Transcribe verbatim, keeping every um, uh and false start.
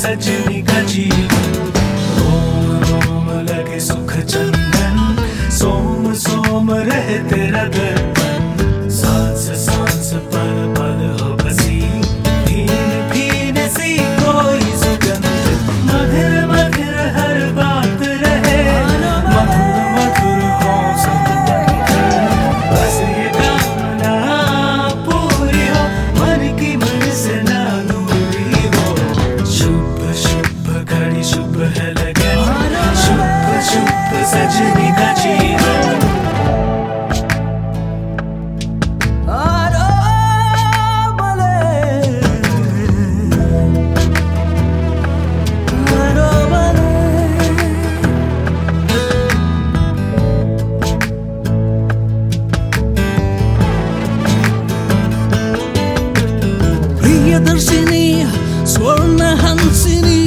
सजनी का जीवन। रोम रोम लगे सुख चंदन, सोम सोम रहे तेरा दर्पण। सांस सांस पल पल हो बसी, भीन भीन सी कोई सुगंध। मधुर मधुर हर बात रहे, मधुर मधुर हो सब बस ये कामना पूरी हो, मन की मन से ना दूरी हो। शुभ शुभ घड़ी शुभ है लगन, शुभ शुभ सजनी का जीवन। प्रियदर्शिनी स्वर्ण हंसिनी